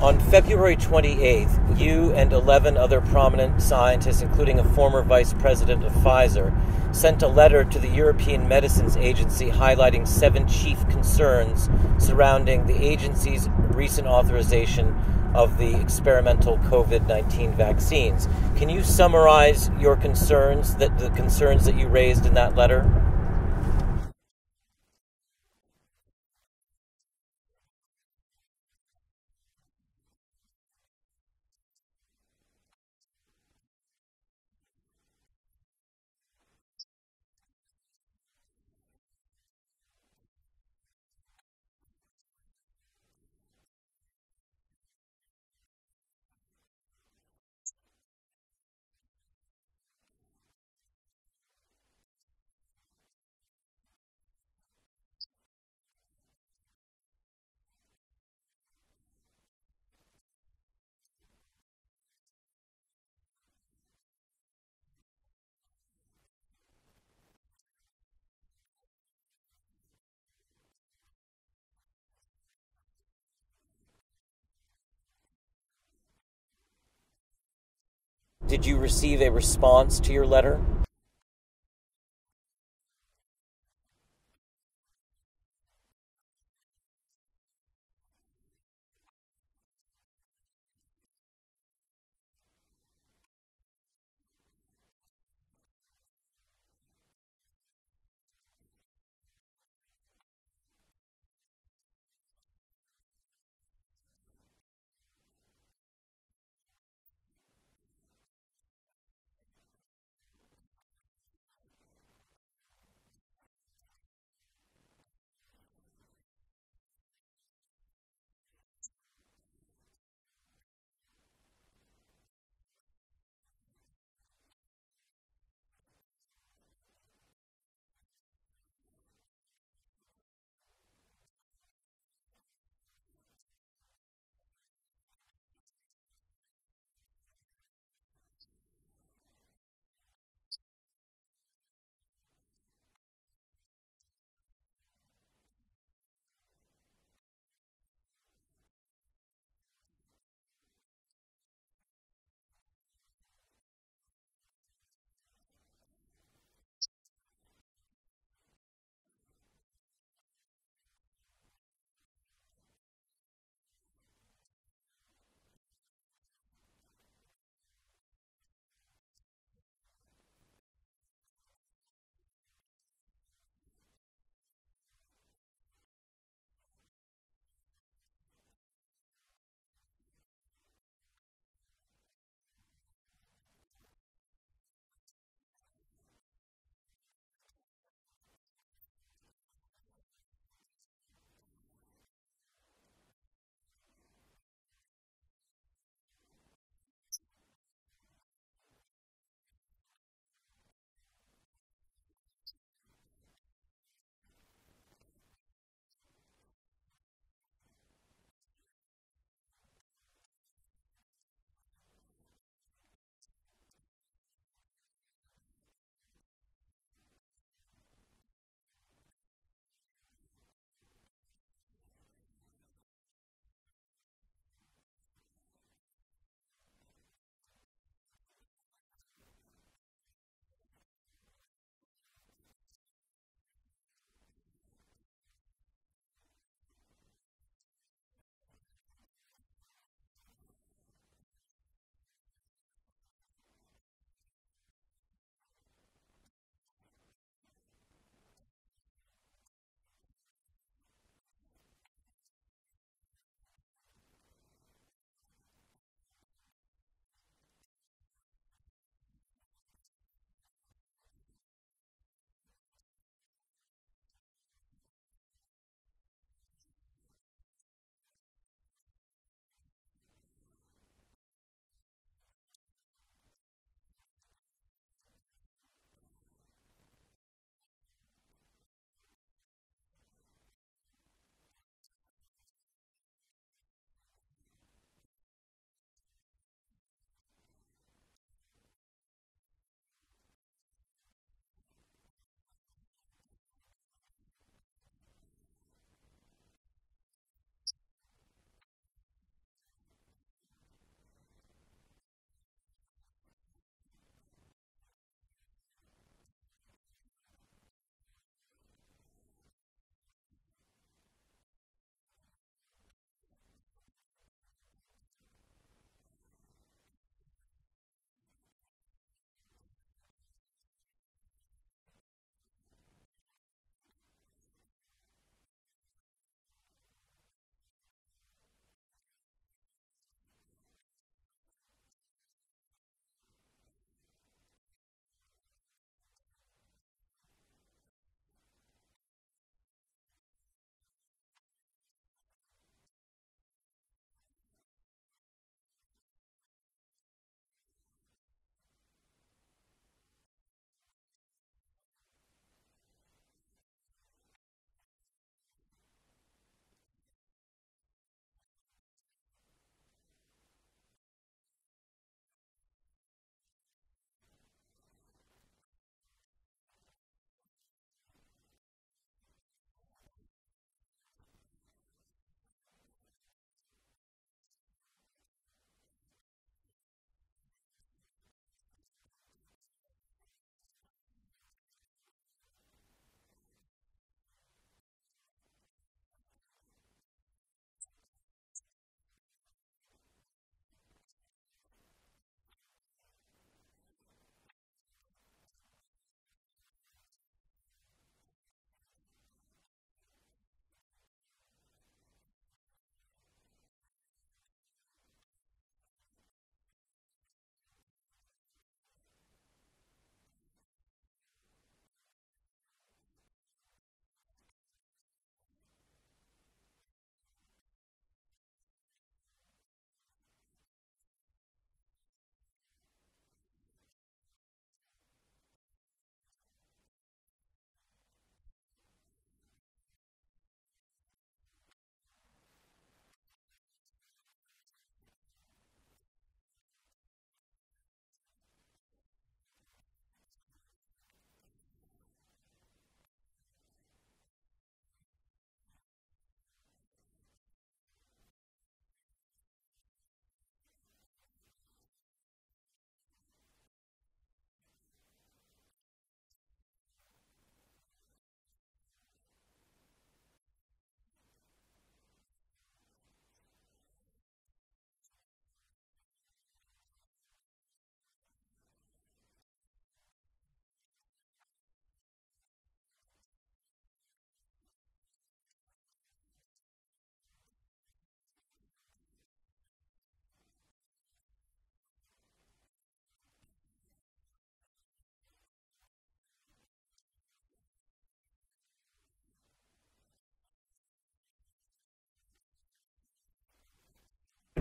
On February 28th, you and 11 other prominent scientists, including a former vice president of Pfizer, sent a letter to the European Medicines Agency highlighting 7 chief concerns surrounding the agency's recent authorization of the experimental COVID-19 vaccines. Can you summarize your concerns, the concerns that you raised in that letter? Did you receive a response to your letter?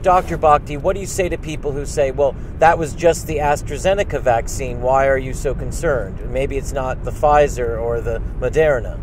Dr. Bhakdi, what do you say to people who say, well, that was just the AstraZeneca vaccine, why are you so concerned? Maybe it's not the Pfizer or the Moderna.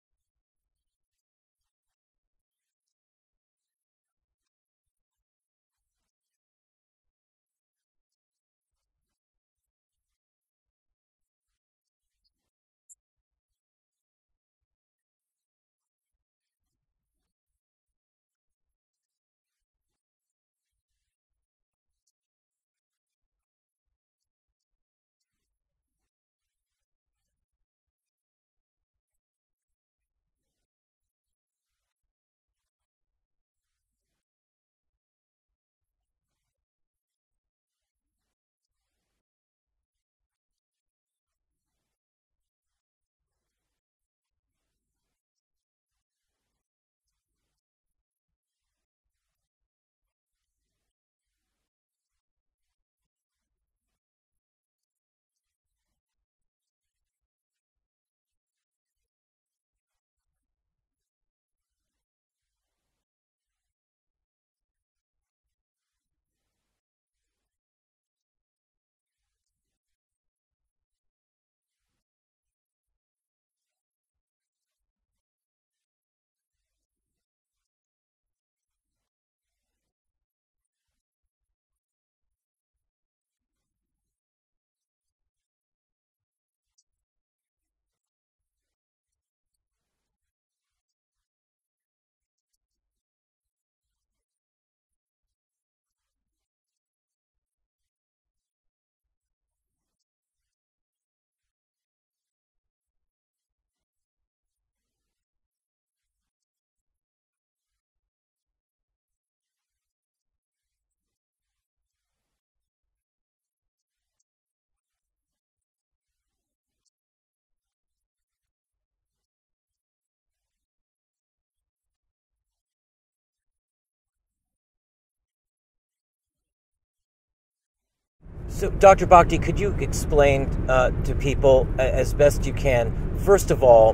So, Dr. Bhakdi, could you explain to people as best you can, first of all,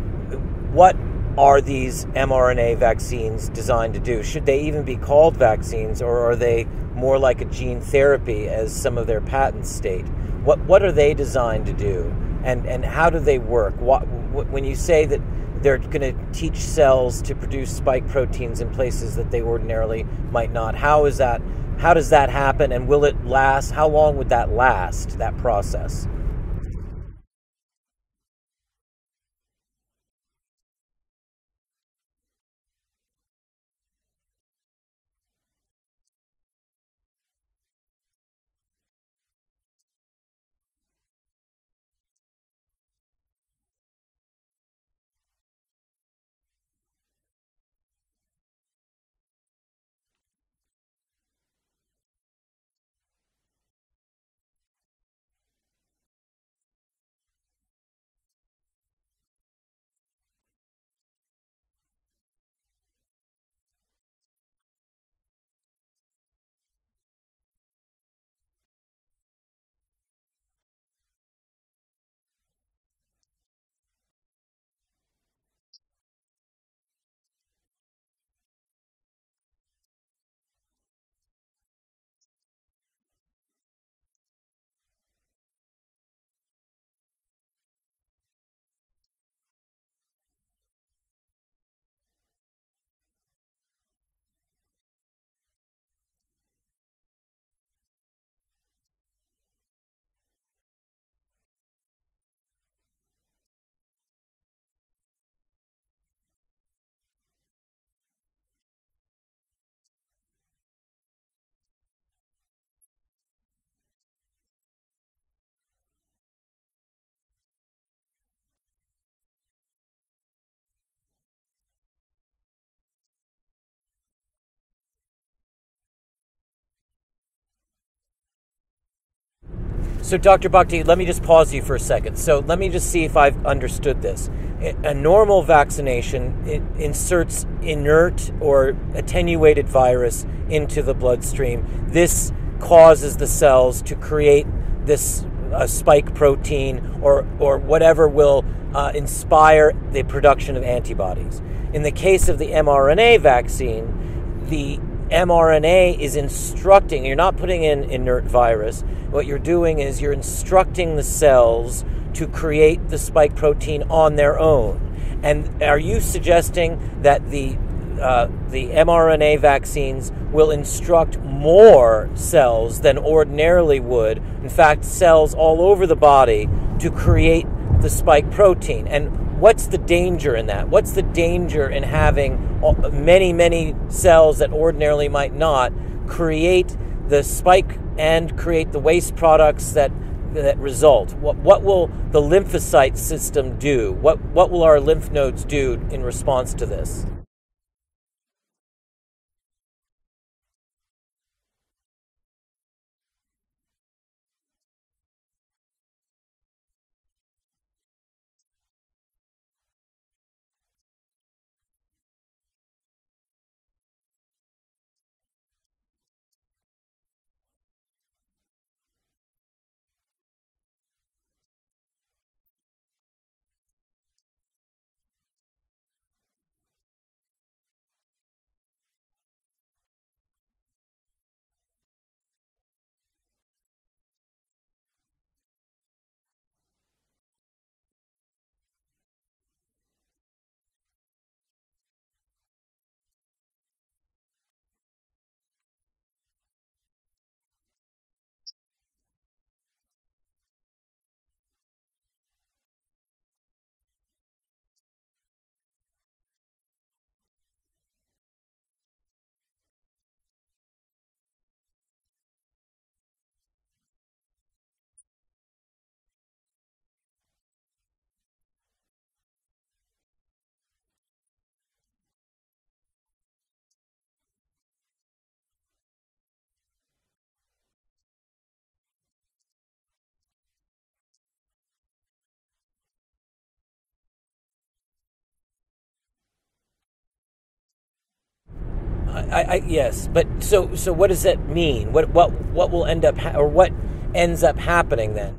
what are these mRNA vaccines designed to do? Should they even be called vaccines, or are they more like a gene therapy, as some of their patents state? What are they designed to do, and how do they work? When you say that they're going to teach cells to produce spike proteins in places that they ordinarily might not, how does that happen, and will it last? How long would that last, that process? So, Dr. Bhakdi, let me just pause you for a second. So let me just see if I've understood this. A normal vaccination, it inserts inert or attenuated virus into the bloodstream. This causes the cells to create this spike protein or whatever will inspire the production of antibodies. In the case of the mRNA vaccine, mRNA is instructing, you're not putting in inert virus. What you're doing is you're instructing the cells to create the spike protein on their own. And are you suggesting that the mRNA vaccines will instruct more cells than ordinarily would, in fact, cells all over the body, to create the spike protein? And what's the danger in that? What's the danger in having many, many cells that ordinarily might not create the spike and create the waste products that result? What will the lymphocyte system do? What will our lymph nodes do in response to this? Yes, but so what does that mean? What will end up or what ends up happening then?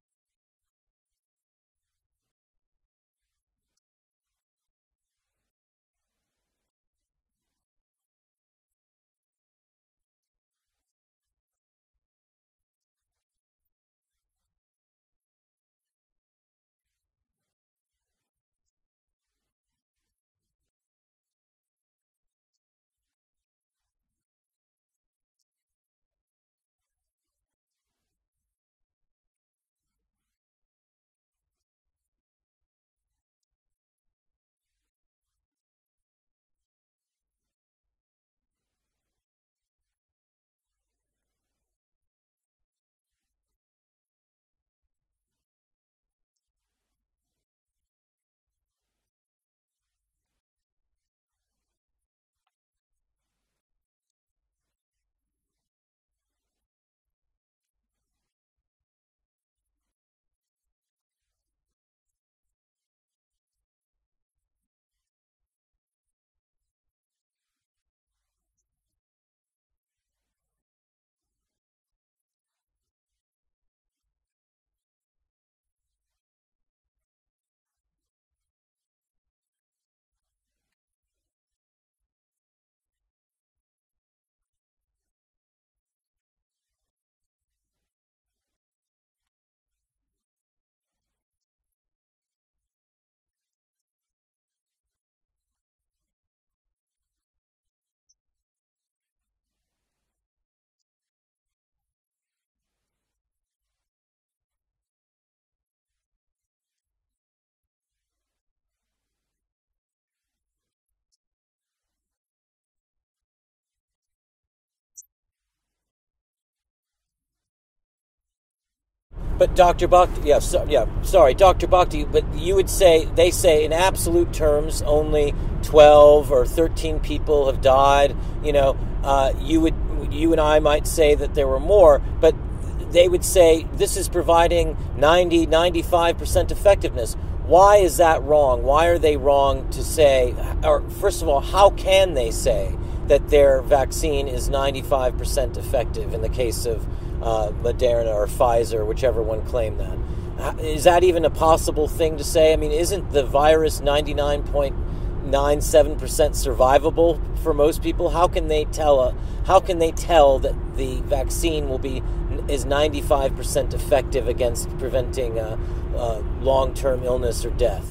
But Dr. Bhakdi, sorry, Dr. Bhakdi, but you would say, they say in absolute terms only 12 or 13 people have died. You and I might say that there were more, but they would say this is providing 95% effectiveness. Why is that wrong? Why are they wrong to say, or first of all, how can they say that their vaccine is 95% effective in the case of Moderna or Pfizer, whichever one claimed that? Is that even a possible thing to say? I mean, isn't the virus 99.9% 7% survivable for most people? How can they tell? How can they tell that the vaccine is 95% effective against preventing long-term illness or death?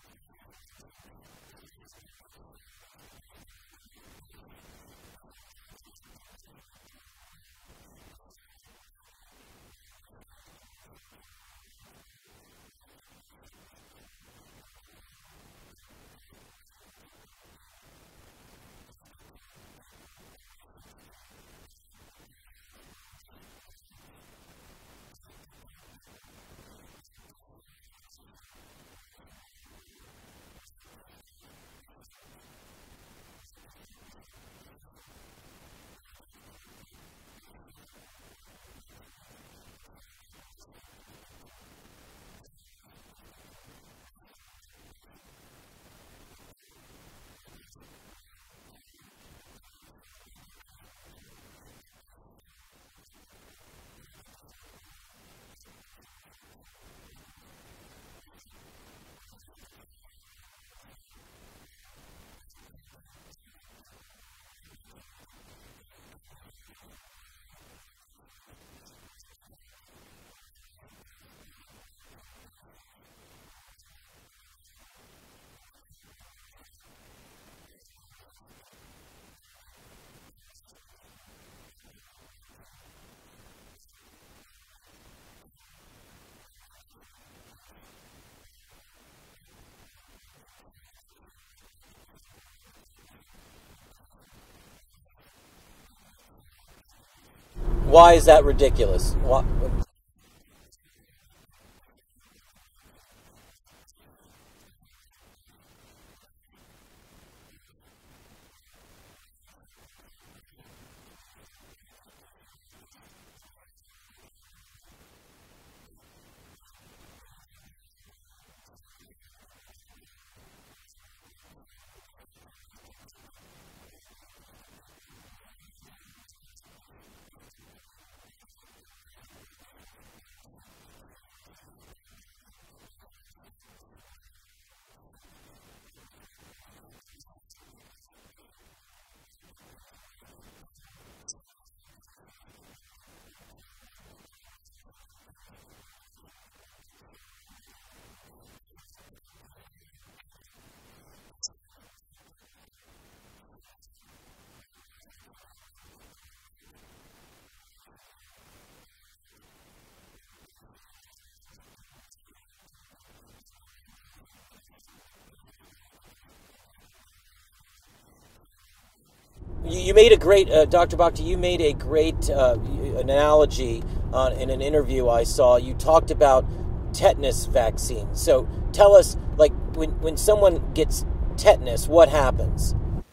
Why is that ridiculous? Why? You made a great, Dr. Bhakti, you made a great analogy in an interview I saw. You talked about tetanus vaccine. So tell us, like, when someone gets tetanus, what happens?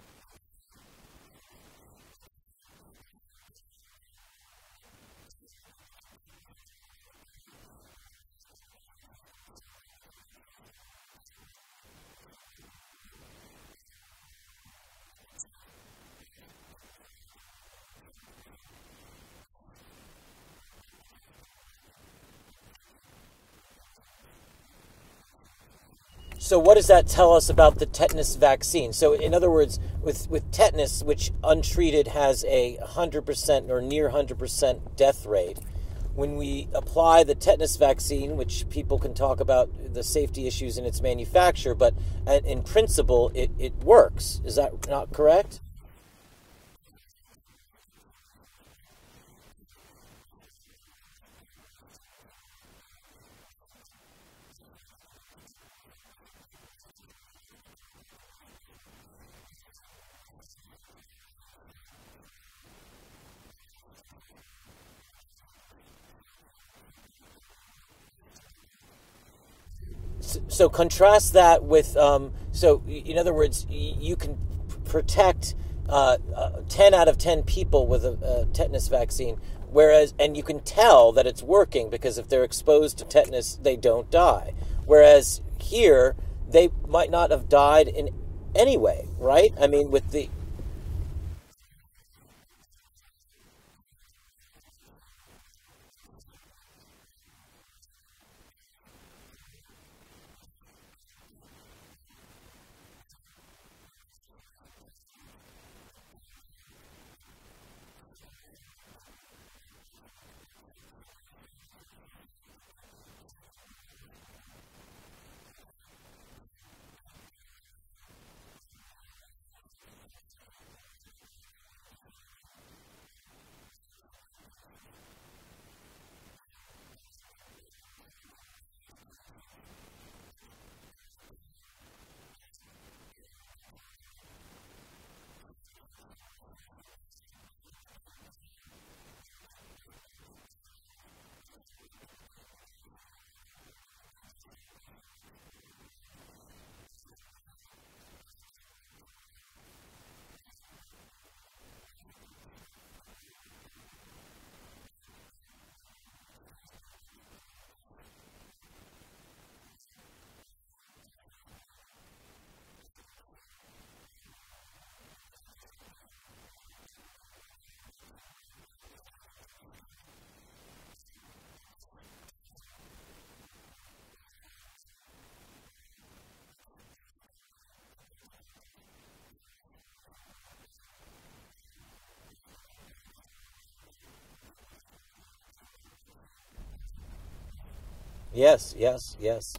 So what does that tell us about the tetanus vaccine? So in other words, with tetanus, which untreated has a 100% or near 100% death rate, when we apply the tetanus vaccine, which people can talk about the safety issues in its manufacture, but in principle, it works. Is that not correct? So contrast that with, so in other words, you can protect 10 out of 10 people with a tetanus vaccine, whereas, and you can tell that it's working because if they're exposed to tetanus, they don't die. Whereas here, they might not have died in any way, right? I mean, with the, Yes, yes, yes.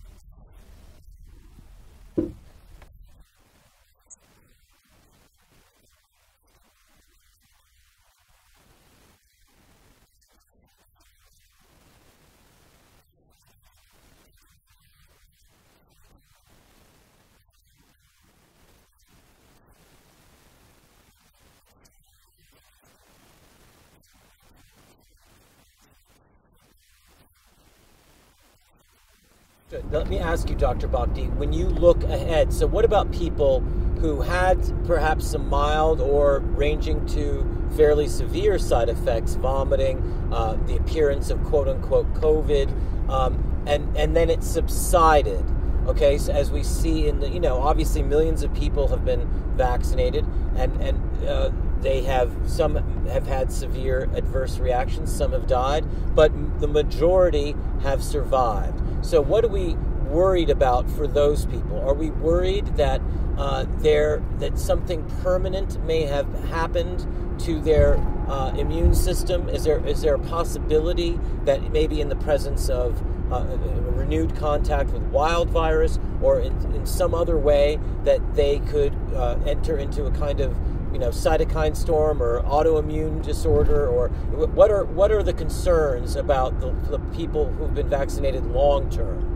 Let me ask you, Dr. Bhakti, when you look ahead, so what about people who had perhaps some mild or ranging to fairly severe side effects, vomiting, the appearance of quote unquote COVID, and then it subsided? Okay, so as we see in the, obviously millions of people have been vaccinated, and they have, some have had severe adverse reactions, some have died, but the majority have survived. So what are we worried about for those people? Are we worried that that something permanent may have happened to their immune system? Is there a possibility that maybe in the presence of renewed contact with wild virus, or in some other way, that they could enter into a kind of cytokine storm or autoimmune disorder? Or what are the concerns about the people who've been vaccinated long term?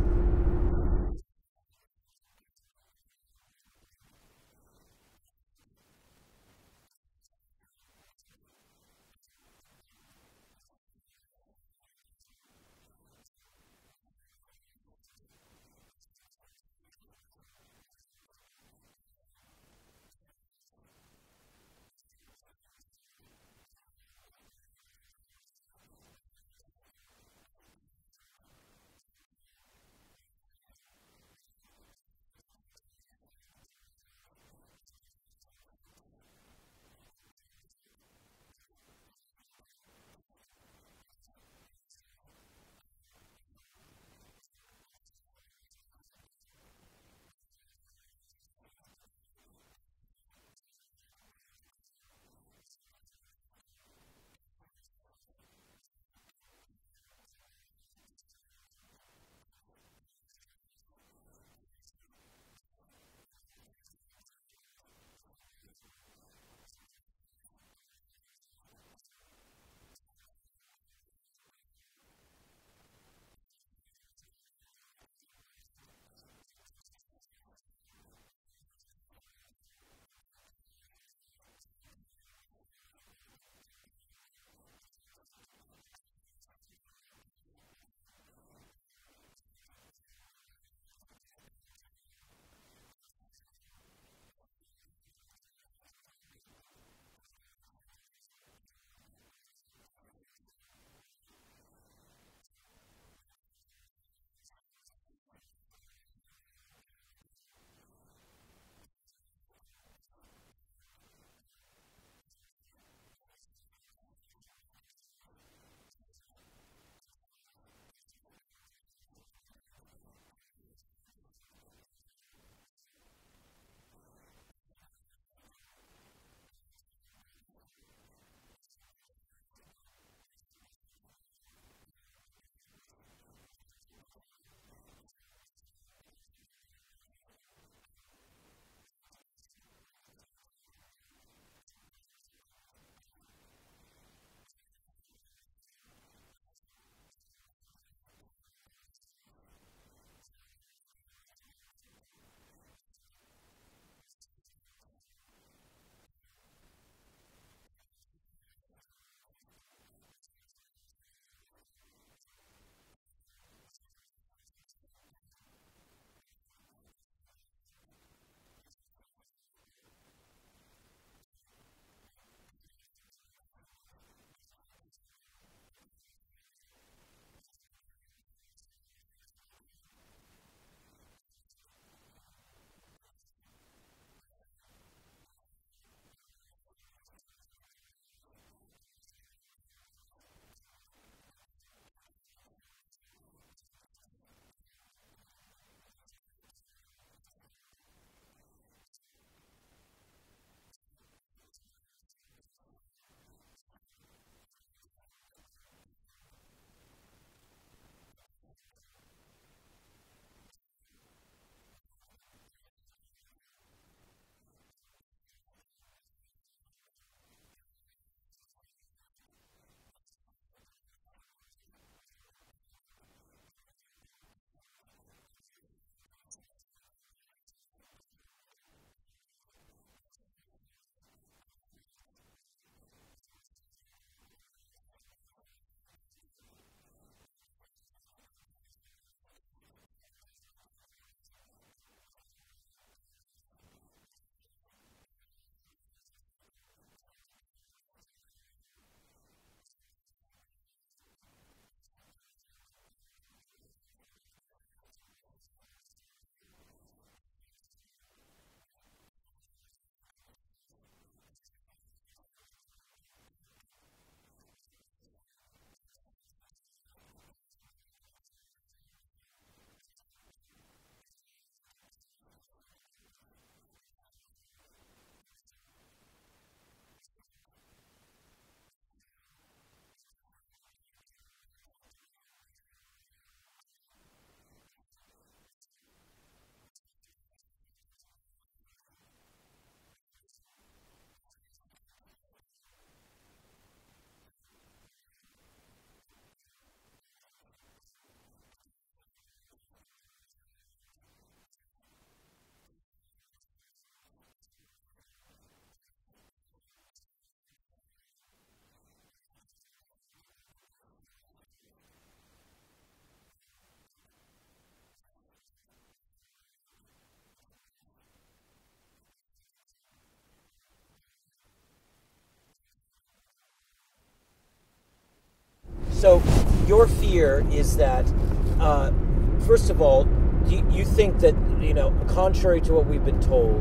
So your fear is that, first of all, you think that, contrary to what we've been told,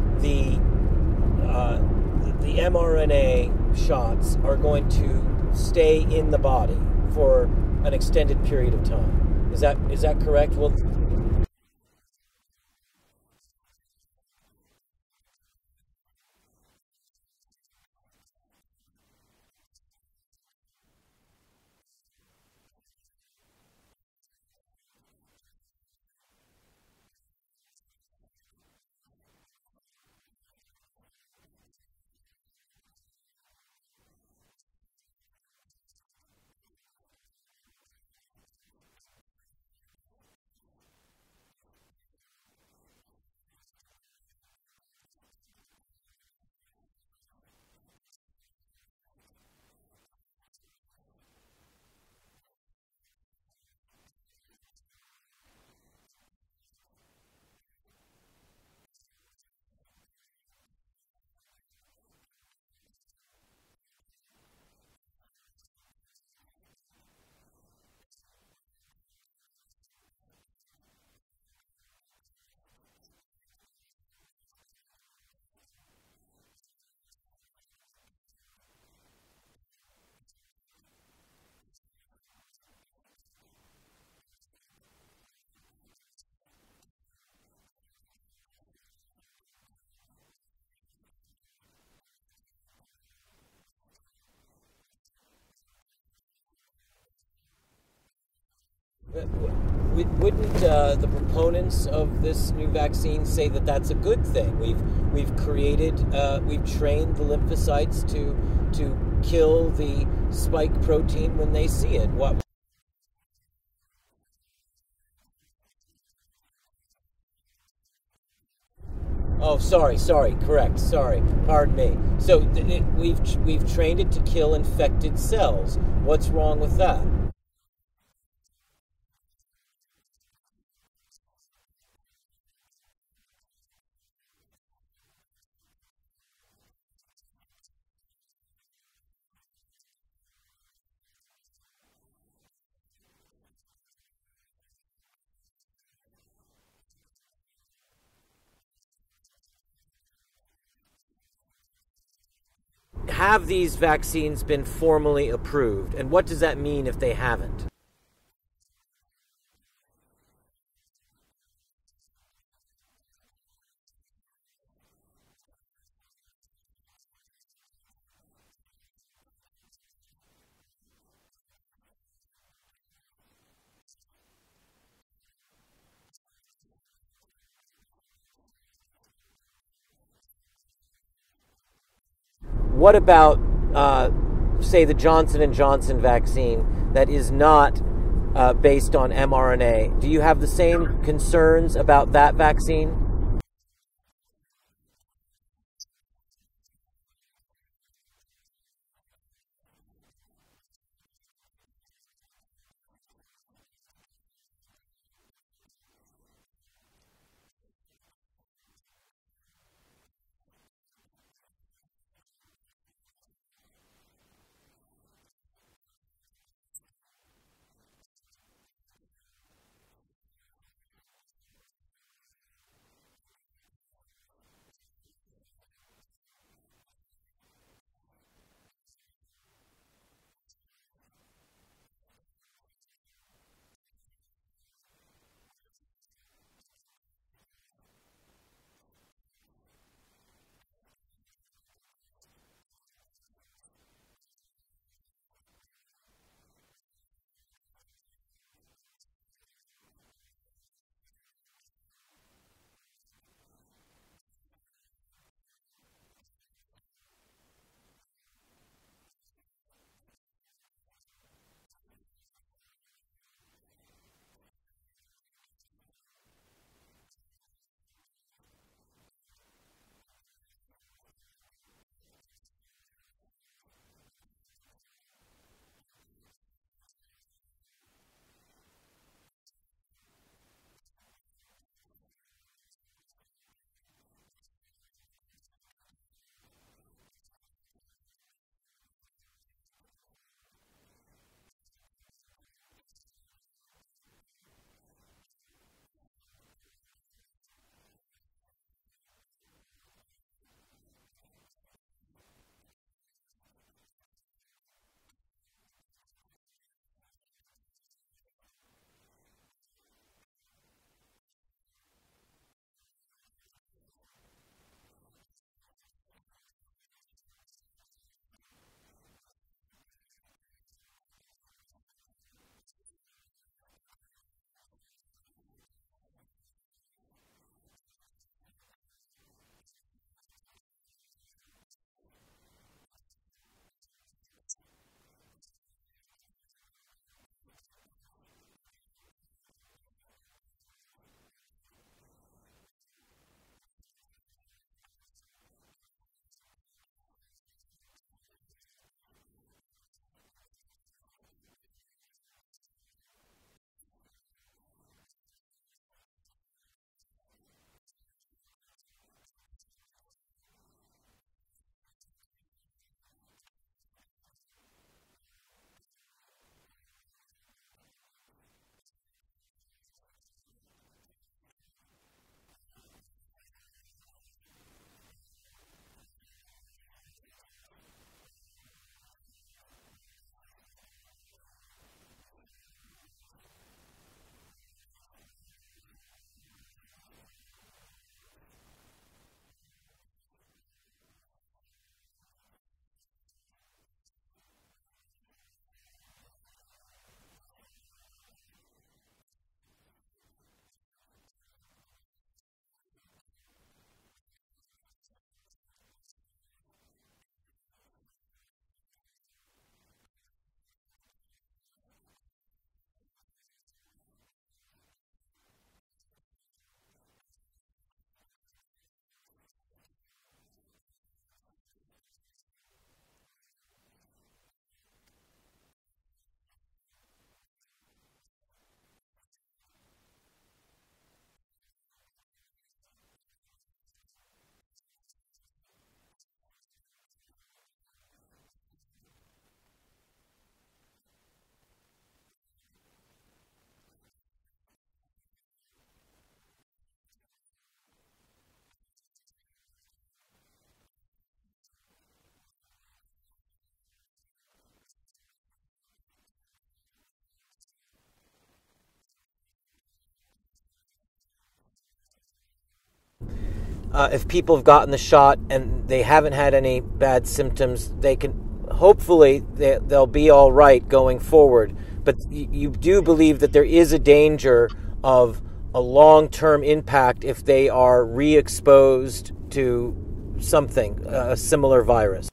the mRNA shots are going to stay in the body for an extended period of time. Is that correct? Well, wouldn't the proponents of this new vaccine say that that's a good thing? We've trained the lymphocytes to kill the spike protein when they see it. What? Oh, sorry, correct, sorry, pardon me. So we've trained it to kill infected cells. What's wrong with that? Have these vaccines been formally approved? And what does that mean if they haven't? What about, say, the Johnson and Johnson vaccine that is not based on mRNA? Do you have the same concerns about that vaccine? if people have gotten the shot and they haven't had any bad symptoms, they can hopefully they'll be all right going forward. But you do believe that there is a danger of a long-term impact if they are re-exposed to something, a similar virus.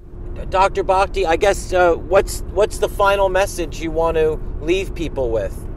Dr. Bhakti, I guess what's the final message you want to leave people with?